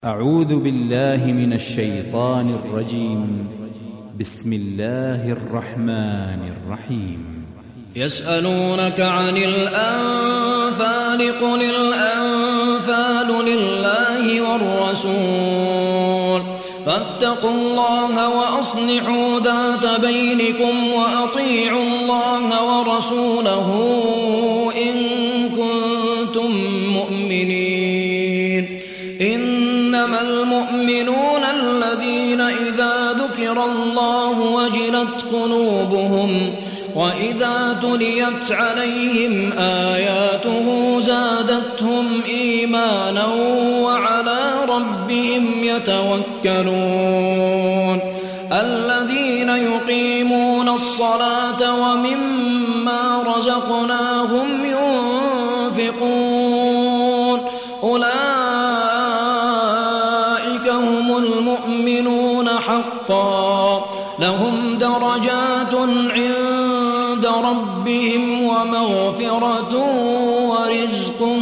أعوذ بالله من الشيطان الرجيم. بسم الله الرحمن الرحيم. يسألونك عن الأنفال قل الأنفال لله والرسول فاتقوا الله وأصلحوا ذات بينكم وأطيعوا الله ورسوله إن كنتم مؤمنين. إنما المؤمنون الذين إذا ذكر الله وجلت قلوبهم وإذا تليت عليهم آياته زادتهم إيمانا وعلى ربهم يتوكلون. الذين يقيمون الصلاة ومما رزقناهم ينفقون أولئك هم المؤمنون حقا لهم درجات عند ربهم ومغفرة ورزق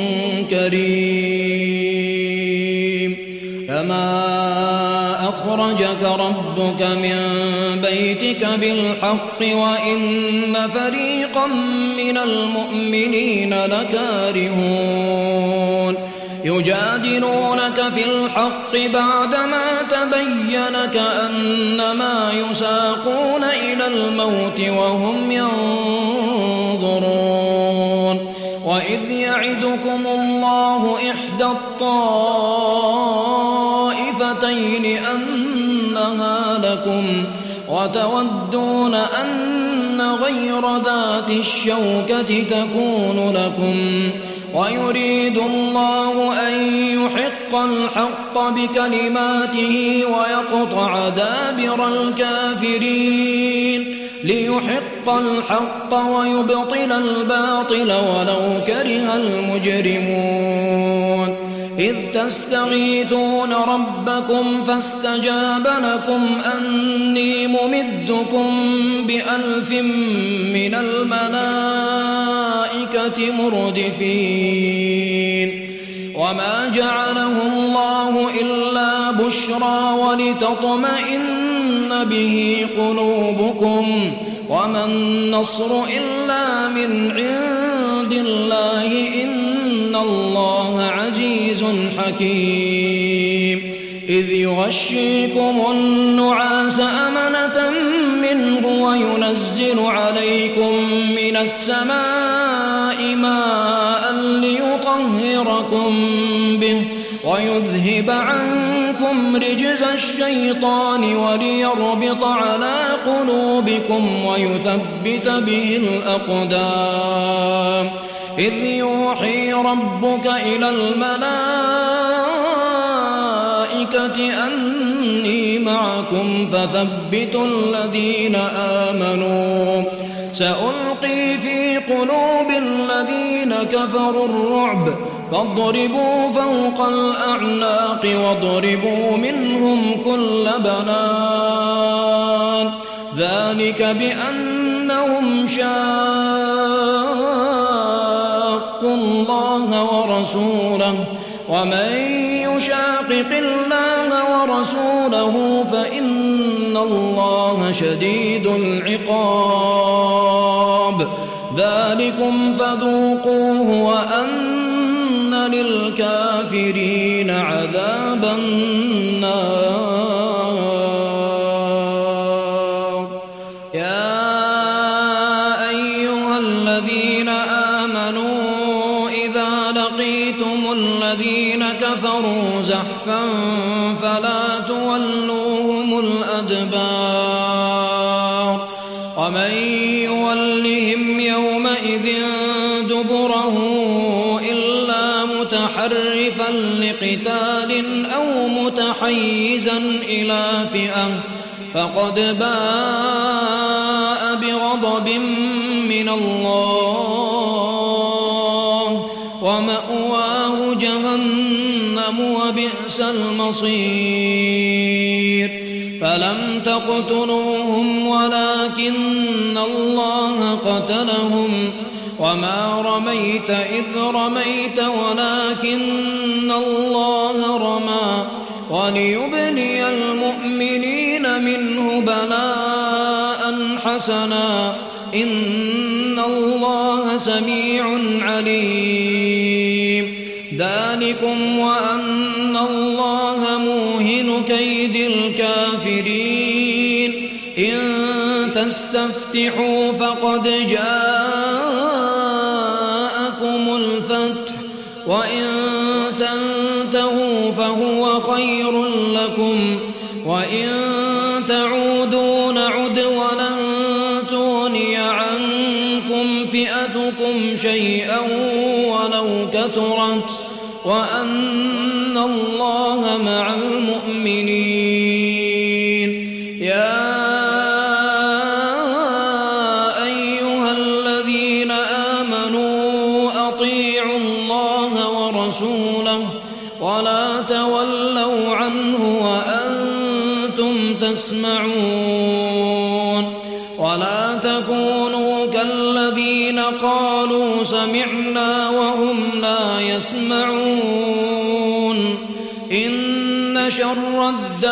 كريم. كما أخرجك ربك من بيتك بالحق وإن فريقا من المؤمنين لكارهون يجادلونك في الحق بعدما تبين كأنما يساقون إلى الموت وهم ينظرون. وإذ يعدكم الله إحدى الطائفتين أنها لكم وتودون أن غير ذات الشوكة تكون لكم ويريد الله أن يحق الحق بكلماته ويقطع دابر الكافرين ليحق الحق ويبطل الباطل ولو كره المجرمون. إذ تستغيثون ربكم فاستجاب لكم أني ممدكم ب1000 من الملائكة مردفين. وما جعله الله إلا بشرى ولتطمئن به قلوبكم وما النصر إلا من عند الله إن الله عزيز حكيم. إذ يغشيكم النعاس أمنة منه وينزل عليكم من السماء ماء ليطهركم به ويذهب عنكم رجز الشيطان وليربط على قلوبكم ويثبت به الأقدام. إذ يوحي ربك إلى الملائكة أني معكم فثبتوا الذين آمنوا سألقي في قلوب الذين كفروا الرعب فاضربوا فوق الأعناق واضربوا منهم كل بنان. ذلك بأنهم شاقوا الله ورسوله ومن يشاقق الله ورسوله فإن الله شديد العقاب. ذلكم فذوقوه وأن للكافرين عذاب النار. يا أيها الذين آمنوا إذا لقيتم الذين كفروا زحفا فلا تولوهم الأدبار. ومن يولهم يومئذ دبره إلا متحرفا لقتال أو متحيزا إلى فئة فقد باء بغضب من الله ومأواه جهنم وبئس المصير. فلم تقتلوهم ولكن الله قتلهم وما رميت إذ رميت ولكن الله رمى وليبلي المؤمنين منه بلاء حسنا إن الله سميع عليم ذلكم وأن الله موهن كيد الكافرين إن تستفتحوا فقد جاءكم الفتح وإن تنتهوا فهو خير لكم وإن تعودوا نعد ولن تغني عنكم فئتكم شيئا ولو كثرت وأن الله مع المؤمنين يا أيها الذين آمنوا أطيعوا الله ورسوله ولا تولوا عنه وأنتم تسمعون ولا تكونوا كالذين قالوا سمعنا وهم لا يسمعون إن شر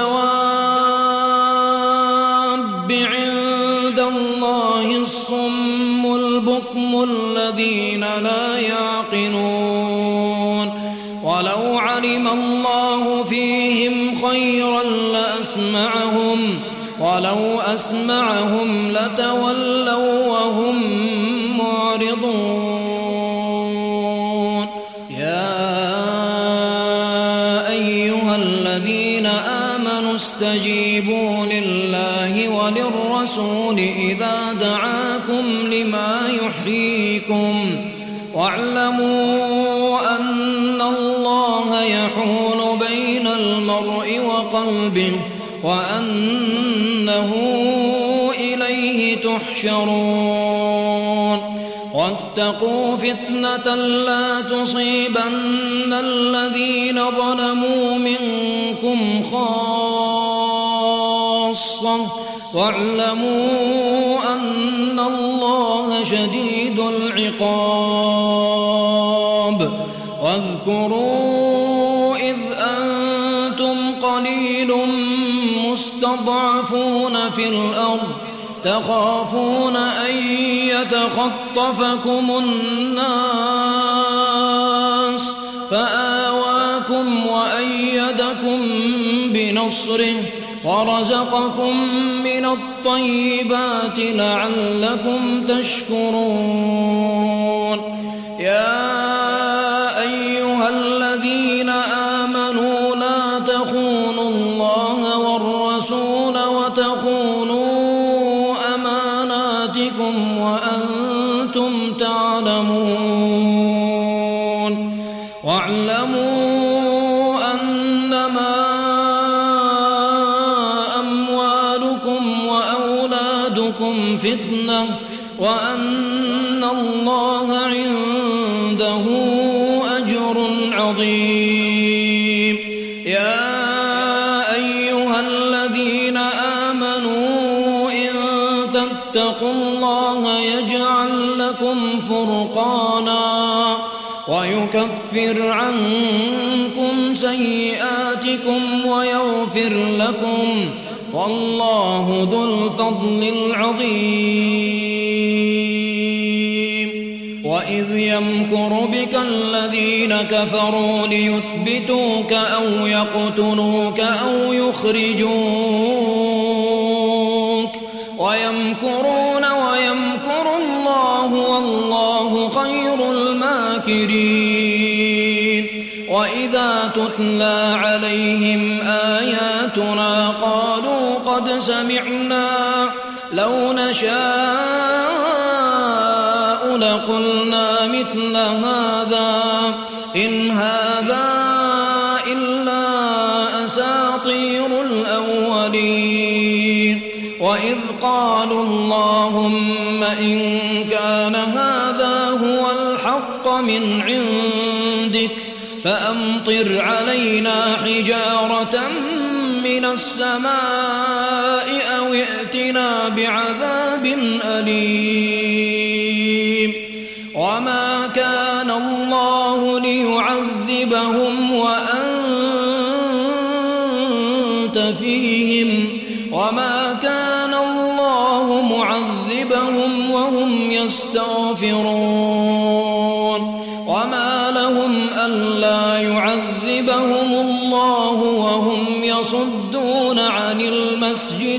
الدواب عند الله الصم البكم الذين لا يعقلون ولو علم الله فيهم خيرا لأسمعهم ولو أسمعهم لتولوا وهم معرضون يا أيها الذين آمنوا استجيبوا لله وللرسول إذا دعاكم لما يحييكم واعلموا أن الله يحول بين المرء وقلبه وأنه إليه تحشرون واتقوا فتنة لا تصيبن الذين ظلموا منكم خاصة واعلموا أن الله شديد العقاب واذكروا إذ أنتم قليل مستضعفون في الأرض تخافون أن يتخطفكم الناس فآواكم وأيدكم بنصره ورزقكم من الطيبات لعلكم تشكرون يا أيها الذين آمنوا لا تخونوا الله والرسول وتخونوا أماناتكم وأنتم تعلمون واعلموا أنما أموالكم وأولادكم فتنة وأن الله عنده أجر عظيم يا أيها الذين آمنوا إن تتقوا الله يجعل لكم فرقانا ويكفر عنكم سيئاتكم ويغفر لكم والله ذو الفضل العظيم وإذ يمكر بك الذين كفروا ليثبتوك أو يقتلوك أو يخرجوك ويمكرون ويمكر الله والله خير الماكرين وإذا تتلى عليهم آياتنا قالوا قد سمعنا لو نشاء لقلنا مثل هذا إن هذا إلا أساطير الأولين وإذ قالوا اللهم إن كان هذا هو الحق من عندك فأمطر علينا حجارة من السماء أو ائتنا بعذاب أليم الله ليعذبهم وأنت فيهم وما كان الله معذبهم وهم يستغفرون وما لهم ألا يعذبهم الله وهم يصدون عن المسجد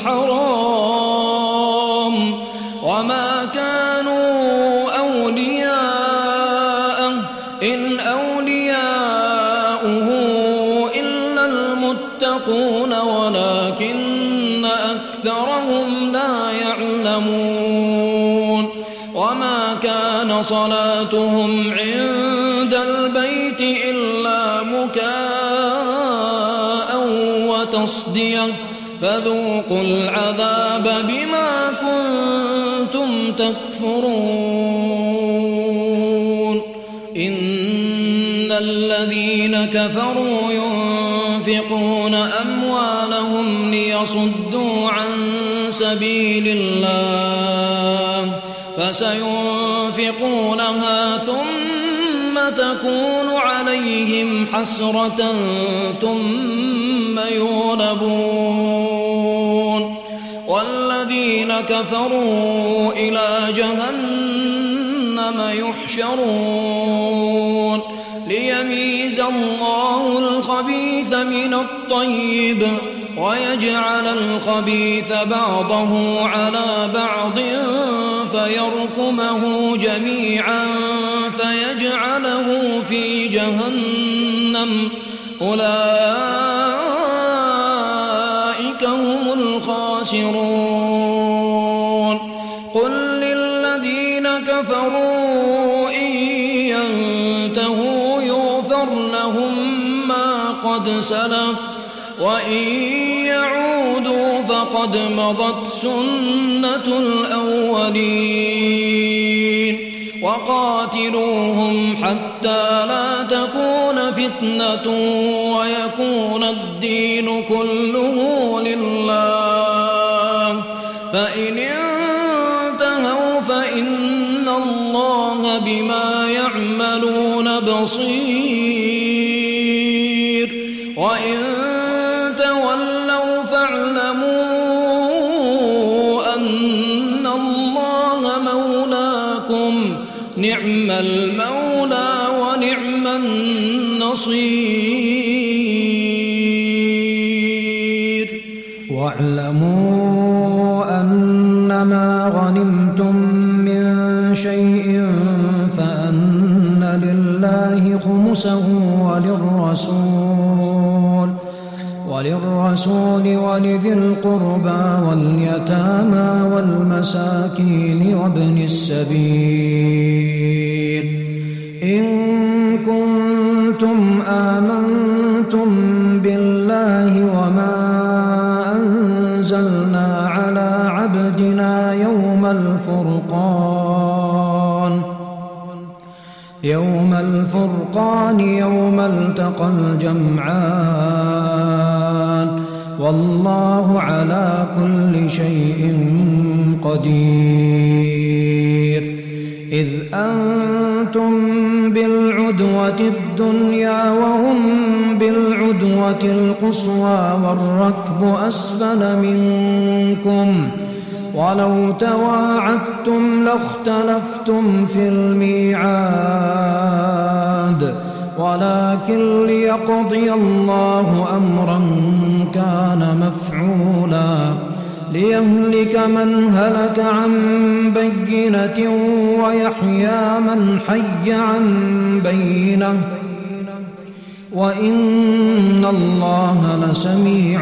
الحرام وما كانوا أولياءه إن أولياؤه إلا المتقون ولكن أكثرهم لا يعلمون وما كان صلاتهم عند البيت إلا مكاء وتصدية فذوقوا العذاب بما كنتم تكفرون إن الذين كفروا ينفقون أموالهم ليصدوا عن سبيل الله فسينفقونها ثم تكون عليهم حسرة ثم يغلبون والذين كفروا إلى جهنم يحشرون ليميز الله الخبيث من الطيب ويجعل الخبيث بعضه على بعض فيركمه جميعا فيجعله في جهنم أولئك هم الخاسرون قل للذين كفروا إن ينتهوا يغفر لهم ما قد سلف وإن يعودوا فقد مضت سنة الأولين وقاتلوهم حتى لا تكون فتنة ويكون الدين كله لله فإن انتهوا فإن الله بما يعملون بصير وإن تولوا فاعلموا أن الله مولاكم نعم المولى ونعم النصير واعلموا أنما غنمتم من شيء فأن لله خمسه وللرسول ولذي القربى واليتامى والمساكين وابن السبيل إن كنتم آمنتم بالله وما أنزلنا على عبدنا يوم الفرقان يوم التقى الجمعان والله على كل شيء قدير إذ أنتم بالعدوة الدنيا وهم بالعدوة القصوى والركب أسفل منكم ولو تواعدتم لاختلفتم في الميعاد ولكن ليقضي الله أمرا كان مفعولا ليهلك من هلك عن بينة ويحيى من حي عن بينة وإن الله لسميع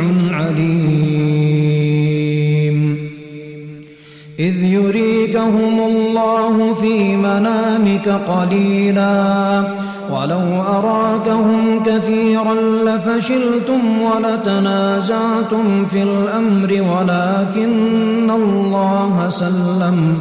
عليم إذ يريكهم الله في منامك قليلا ولو أراكهم كثيرا لفشلتم ولتنازعتم في الأمر ولكن الله سلم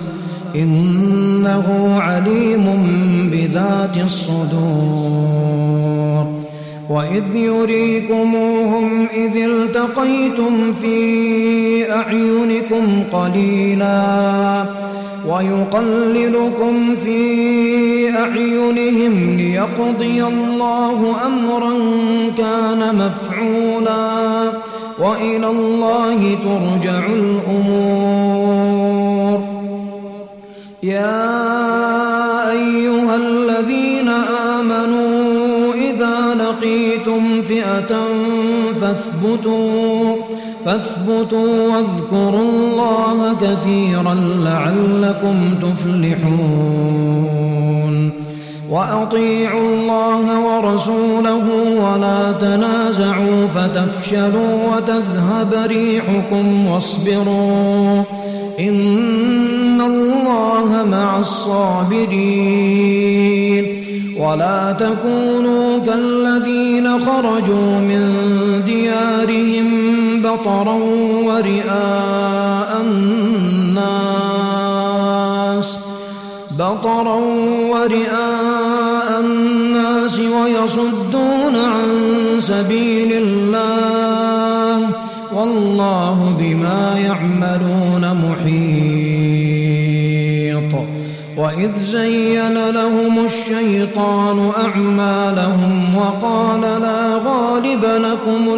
إنه عليم بذات الصدور وإذ يريكموهم إذ التقيتم في أعينكم قليلا ويقللكم في أعينهم ليقضي الله أمرا كان مفعولا وإلى الله ترجع الأمور. يا أيها الذين آمنوا إذا لقيتم فئة فاثبتوا واذكروا الله كثيرا لعلكم تفلحون. وأطيعوا الله ورسوله ولا تنازعوا فتفشلوا وتذهب ريحكم واصبروا إن الله مع الصابرين. ولا تكونوا كالذين خرجوا من ديارهم بطرا ورئاء الناس ويصدون عن سبيل الله والله بما يعملون محيط. وإذ زين لهم الشيطان أعمالهم وقال لا غالب لكم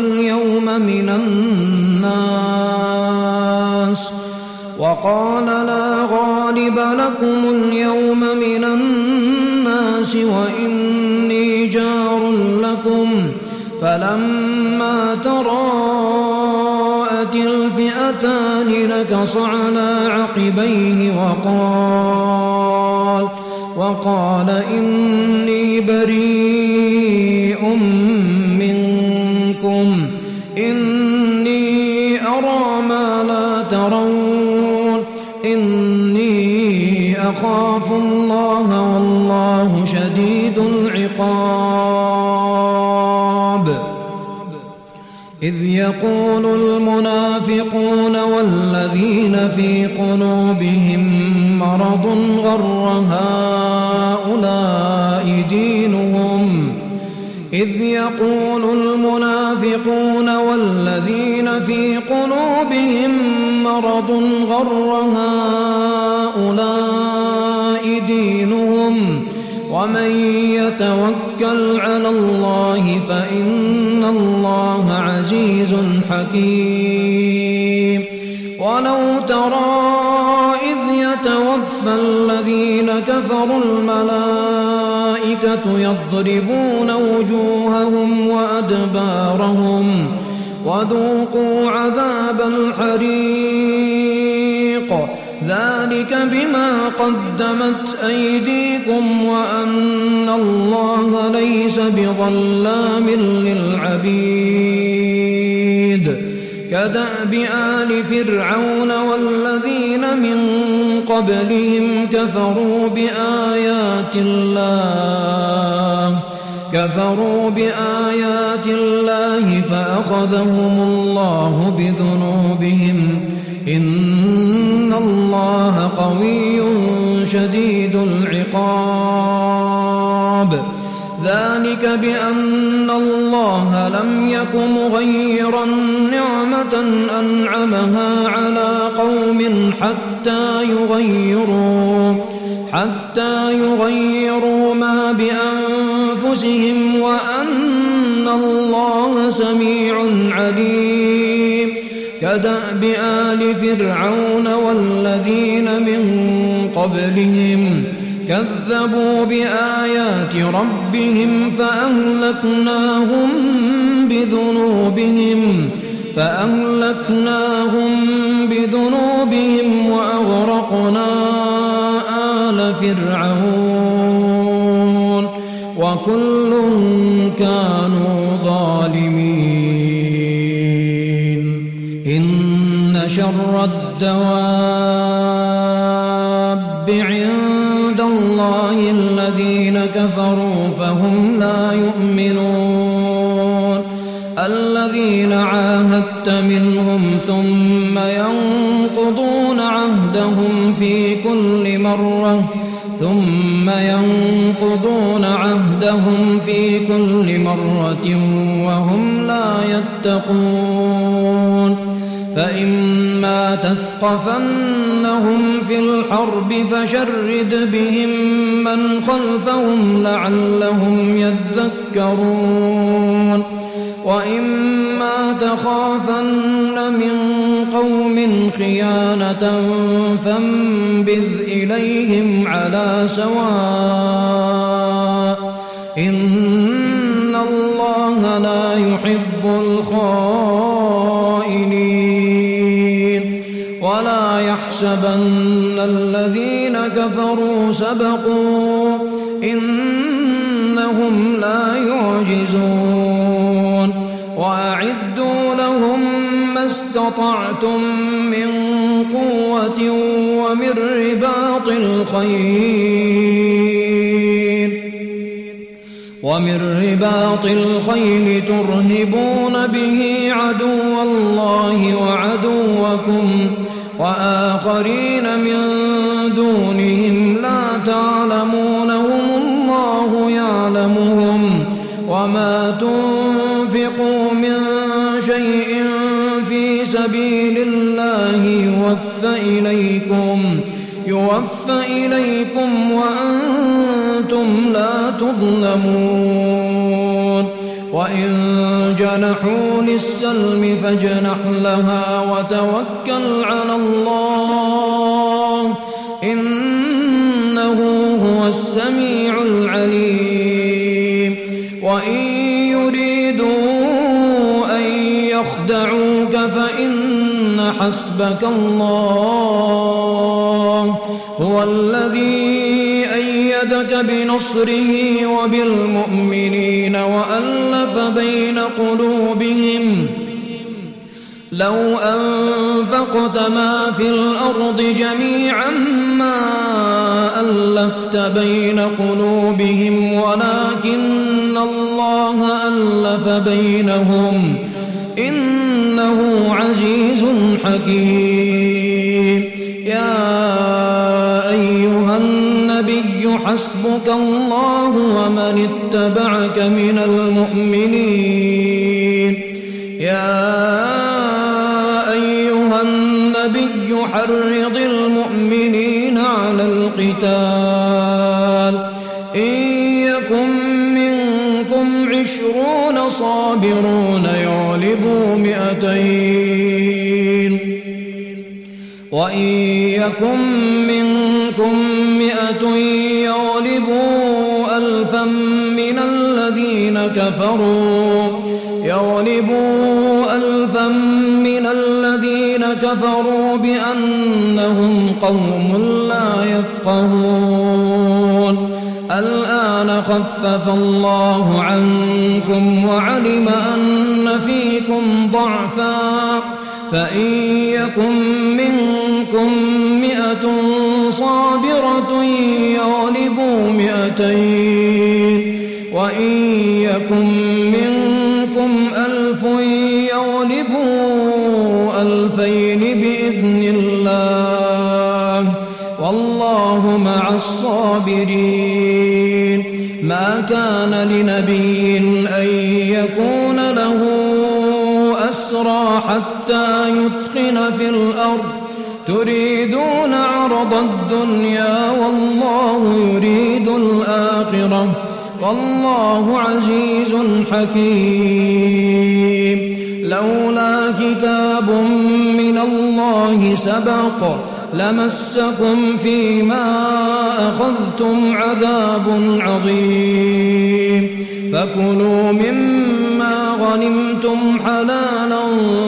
اليوم من الناس وإني جار لكم فلما تراءت الفئتان نكص على عقبيه وقال إني بريء منكم إني أرى ما لا ترون إني أخاف الله والله شديد العقاب. إذ يقول المنافقون والذين في قلوبهم مرض غر هؤلاء دينهم إذ يقول المنافقون والذين في قلوبهم مرض غر هؤلاء دينهم ومن يتوكل على الله فإن الله عزيز حكيم. ولو ترى إذ يتوفى الذين كفروا الملائكة يضربون وجوههم وأدبارهم وذوقوا عذاب الحريق ذلك بما قدمت أيديكم وأن الله ليس بظلام للعبيد. كدأب آل فرعون والذين من قبلهم كفروا بآيات الله فأخذهم الله بذنوبهم إن الله قوي شديد العقاب. ذلك بأن الله لم يك مغيرا نعمة أنعمها على قوم حتى يغيروا ما بأنفسهم وأن الله سميع عليم. كدأب آل فرعون والذين من قبلهم كذبوا بآيات ربهم فأهلكناهم بذنوبهم وأغرقنا آل فرعون وكل كانوا ظالمين. إن شر الدواب عند الله الذين كفروا فهم لا يؤمنون. الذين عاهدت منهم ثم ينقضون عهدهم لهم في كل مرة وهم لا يتقون فإما تثقفنهم في الحرب فشرد بهم من خلفهم لعلهم يذكرون وإما تخافن من قوم خيانة فانبذ إليهم على سواء إن الله لا يحب الخائنين ولا يحسبن الذين كفروا سبقوا إنهم لا يعجزون وأعدوا لهم ما استطعتم من قوة ومن رباط الخيل ترهبون به عدو الله وعدوكم وآخرين من دونهم لا تعلمونهم الله يعلمهم وما تنفقوا من شيء في سبيل الله يوفى إليكم وأنتم لا تظلمون وإن جنحوا للسلم فاجنح لها وتوكل على الله إنه هو السميع العليم وإن يريدوا أن يخدعوك فإن حسبك الله هو الذي أيدك بنصره وبالمؤمنين وألف بين قلوبهم لو أنفقت ما في الأرض جميعا ما ألفت بين قلوبهم ولكن الله ألف بينهم إنه عزيز حكيم يا أيها النبي حسبك الله ومن اتبعك من المؤمنين يا أيها النبي حرض المؤمنين على القتال إن يكن منكم 20 صابرون يغلبوا 200 وإن يكن منكم 100 يغلبوا 1000 من الذين كفروا بأنهم قوم لا يفقهون الآن خفف الله عنكم وعلم أن فيكم ضعفا فإن يكن منكم 100 صابرة يغلبوا 200 وإن يكن منكم 1000 يغلبوا 2000 بإذن الله والله مع الصابرين ما كان لنبي أن يكون له أسرى حتى يثخن في الأرض تريدون عرض الدنيا والله يريد الآخرة والله عزيز حكيم لولا كتاب من الله سبق لمسكم فيما أخذتم عذاب عظيم فكلوا مما غنمتم حلالا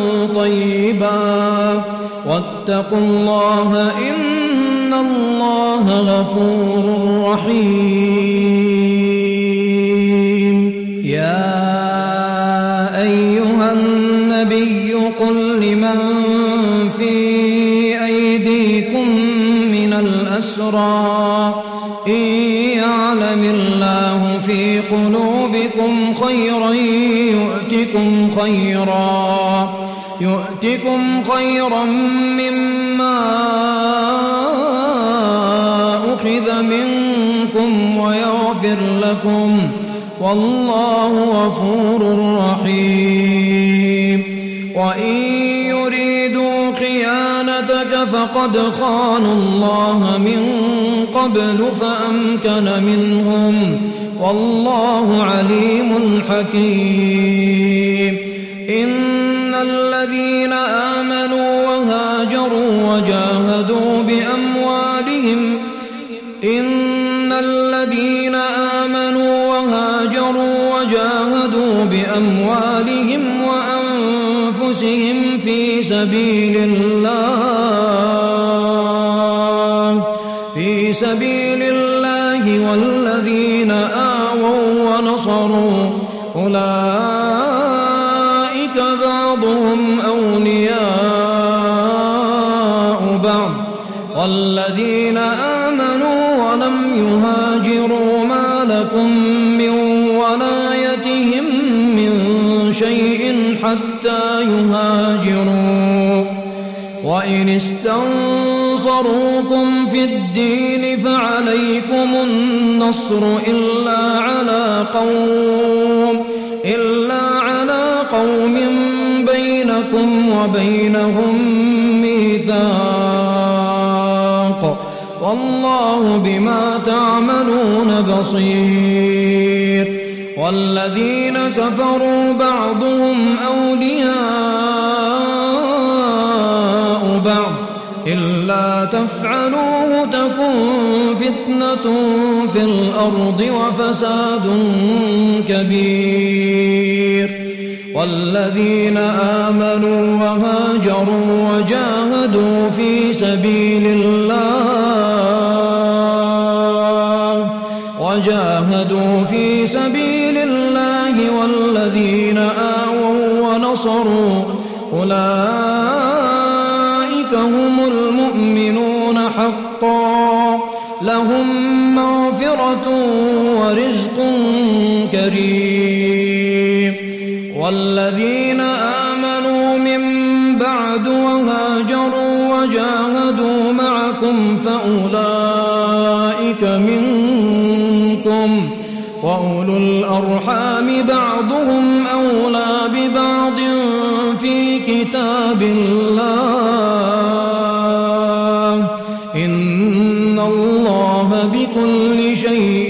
طيبا واتقوا الله إن الله غفور رحيم يا أيها النبي قل لمن في أيديكم من الأسرى إن يعلم الله في قلوبكم خيرا يؤتكم خيرا مما أخذ منكم والله غفور رحيم وإن يريدوا خيانتك فقد خانوا الله من قبل فأمكن منهم والله عليم حكيم إن الذين آمنوا وهاجروا وجاهدوا بأموالهم وأنفسهم في سبيل الله والذين آووا ونصروا أولئك بعضهم أولياء بعض والذين آمنوا ولم يهاجروا ما لكم من ولايتهم من شيء حتى يهاجروا وإن استنصروكم في الدين فعليكم النصر إلا على قوم بينكم وبينهم ميثاق والله بما تعملون بصير والذين كفروا بعضهم أولياء بعض إلا تفعلوه تكن فتنة في الأرض وفساد كبير والذين آمنوا وهاجروا وجاهدوا في سبيل الله والذين آووا ونصروا أولئك هم المؤمنون حقا لهم مغفرة ورزق كريم والذين آمنوا من بعد وهاجروا وجاهدوا معكم فأولئك منكم وأولو الأرحام بعضهم أولى ببعض في كتاب الله إن الله بكل شيء